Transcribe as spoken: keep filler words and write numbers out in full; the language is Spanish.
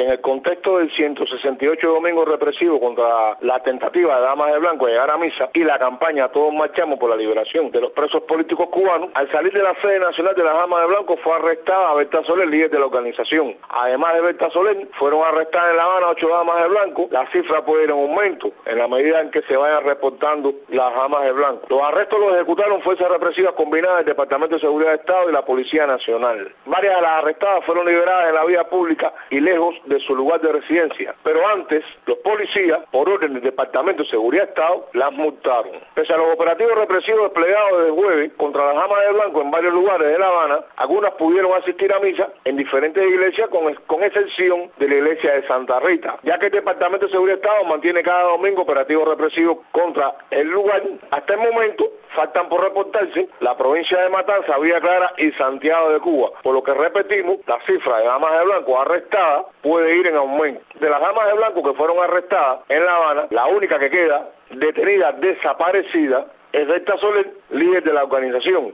en el contexto del ciento sesenta y ocho Domingo Represivo contra la tentativa de Damas de Blanco de llegar a misa y la campaña Todos Marchamos por la liberación de los presos políticos cubanos, al salir de la sede nacional de las Damas de Blanco fue arrestada Berta Soler, líder de la organización. Además de Berta Soler, fueron arrestadas en La Habana ocho Damas de Blanco. La cifra puede ir en aumento en la medida en que se vayan reportando las Damas de Blanco. Los arrestos los ejecutaron fuerzas represivas combinadas del Departamento de Seguridad de Estado y la Policía Nacional. Varias de las arrestadas fueron liberadas en la vía pública y lejos de su lugar de residencia. Pero antes, los policías, por orden del Departamento de Seguridad de Estado, las multaron. Pese a los operativos represivos desplegados desde jueves contra las Damas de Blanco en varios lugares de La Habana, algunas pudieron asistir a misa en diferentes iglesias con, con excepción de la iglesia de Santa Rita, ya que el Departamento de Seguridad de Estado mantiene cada domingo operativos represivos contra el lugar. Hasta el momento, faltan por reportarse la provincia de Matanzas, Villa Clara y Santiago de Cuba, por lo que repetimos, la cifra de Damas de Blanco arrestadas puede ir en aumento. De las Damas de Blanco que fueron arrestadas en La Habana, la única que queda detenida, desaparecida, es Berta Soler, líder de la organización.